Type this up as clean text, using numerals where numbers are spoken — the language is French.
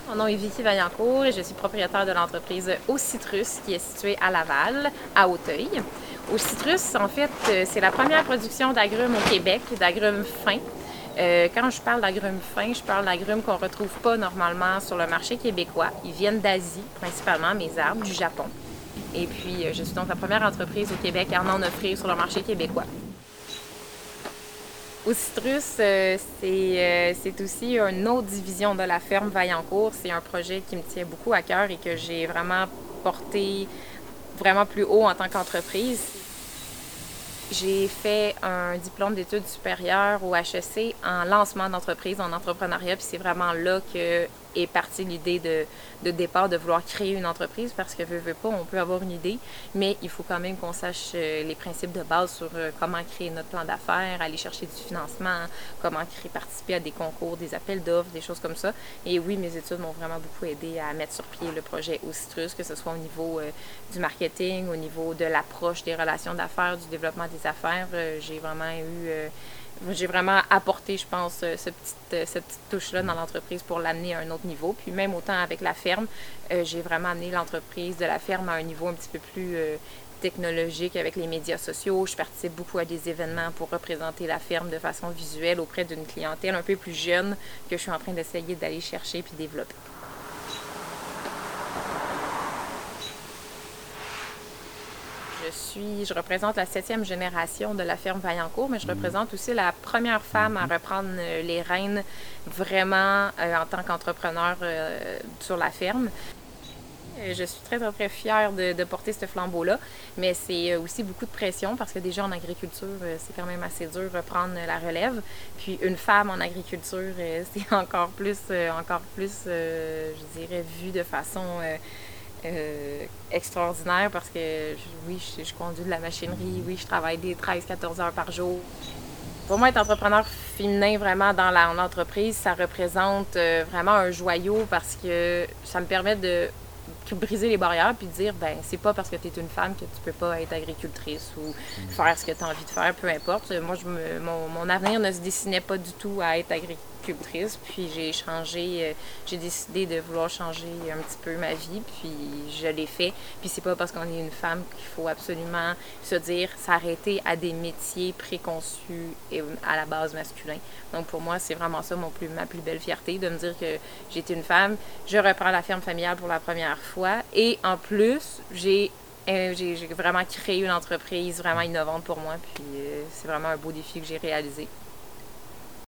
Mon nom est Vicky Vaillancourt et je suis propriétaire de l'entreprise Au Citrus qui est située à Laval, à Auteuil. Au Citrus, en fait, c'est la première production d'agrumes au Québec, d'agrumes fins. Quand je parle d'agrumes fins, je parle d'agrumes qu'on ne retrouve pas normalement sur le marché québécois. Ils viennent d'Asie, principalement mes arbres, du Japon. Et puis, je suis donc la première entreprise au Québec à en offrir sur le marché québécois. Au Citrus, c'est aussi une autre division de la ferme Vaillancourt. C'est un projet qui me tient beaucoup à cœur et que j'ai vraiment porté vraiment plus haut en tant qu'entreprise. J'ai fait un diplôme d'études supérieures au HEC en lancement d'entreprise, en entrepreneuriat, puis c'est vraiment là que est partie l'idée de départ de vouloir créer une entreprise parce que veut pas, on peut avoir une idée, mais il faut quand même qu'on sache les principes de base sur comment créer notre plan d'affaires, aller chercher du financement, comment participer à des concours, des appels d'offres, des choses comme ça. Et oui, mes études m'ont vraiment beaucoup aidé à mettre sur pied le projet Au Citrus, que ce soit au niveau du marketing, au niveau de l'approche des relations d'affaires, du développement des affaires. J'ai vraiment apporté, je pense, cette petite touche-là dans l'entreprise pour l'amener à un autre niveau. Puis même autant avec la ferme, j'ai vraiment amené l'entreprise de la ferme à un niveau un petit peu plus technologique avec les médias sociaux. Je participe beaucoup à des événements pour représenter la ferme de façon visuelle auprès d'une clientèle un peu plus jeune que je suis en train d'essayer d'aller chercher puis développer. Je représente la 7e génération de la ferme Vaillancourt, mais je représente aussi la première femme à reprendre les rênes vraiment en tant qu'entrepreneur sur la ferme. Je suis très, très, très fière de porter ce flambeau-là, mais c'est aussi beaucoup de pression parce que déjà en agriculture, c'est quand même assez dur de prendre la relève. Puis une femme en agriculture, c'est encore plus, je dirais, vu de façon extraordinaire parce que oui, je conduis de la machinerie, oui, je travaille des 13-14 heures par jour. Pour moi, être entrepreneur féminin vraiment dans l'entreprise, ça représente vraiment un joyau parce que ça me permet de briser les barrières puis de dire ben c'est pas parce que tu es une femme que tu peux pas être agricultrice ou faire ce que tu as envie de faire, peu importe. Moi, mon avenir ne se dessinait pas du tout à être agricultrice, puis j'ai décidé de vouloir changer un petit peu ma vie, puis je l'ai fait. Puis c'est pas parce qu'on est une femme qu'il faut absolument se dire s'arrêter à des métiers préconçus et à la base masculins. Donc pour moi, c'est vraiment ça ma plus belle fierté, de me dire que j'ai été une femme, je reprends la ferme familiale pour la première fois et en plus, j'ai vraiment créé une entreprise vraiment innovante pour moi, puis c'est vraiment un beau défi que j'ai réalisé.